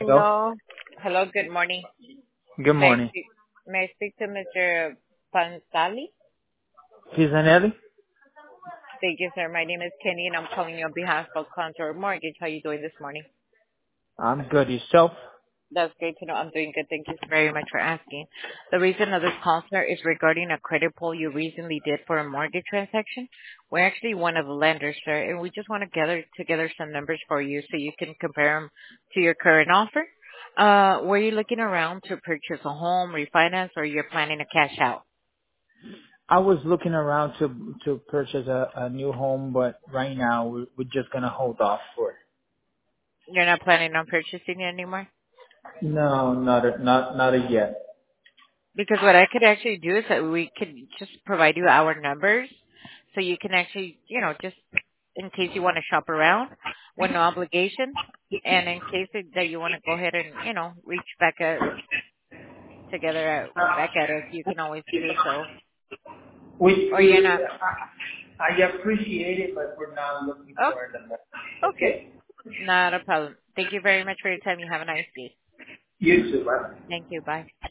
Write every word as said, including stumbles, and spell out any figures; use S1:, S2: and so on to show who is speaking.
S1: Hello.
S2: Hello. Hello, good morning.
S1: Good
S2: May I
S1: morning.
S2: speak, may I speak to Mister Pansali?
S1: Pisanelli?
S2: Thank you, sir. My name is Kenny, and I'm calling you on behalf of Contour Mortgage. How are you doing this morning?
S1: I'm good. Yourself?
S2: That's great to know. I'm doing good. Thank you very much for asking. The reason of this call, sir, is regarding a credit pull you recently did for a mortgage transaction. We're actually one of the lenders, sir, and we just want to gather together some numbers for you so you can compare them to your current offer. Uh, were you looking around to purchase a home, refinance, or you're planning to cash out?
S1: I was looking around to to purchase a, a new home, but right now we're, we're just gonna hold off for it.
S2: You're not planning on purchasing it anymore?
S1: No, not a, not not a yet.
S2: Because what I could actually do is that we could just provide you our numbers so you can actually, you know, just in case you want to shop around with no obligation. And in case that that you want to go ahead and, you know, reach back at, together at, back at us, you can always do so.
S1: We
S2: Or you're
S1: we
S2: not.
S1: I, I appreciate it, but we're not looking
S2: Oh,
S1: for it. at the moment.
S2: okay.
S1: Okay.
S2: Not a problem. Thank you very much for your time. You have a nice day.
S1: You too, man.
S2: Thank you. Bye.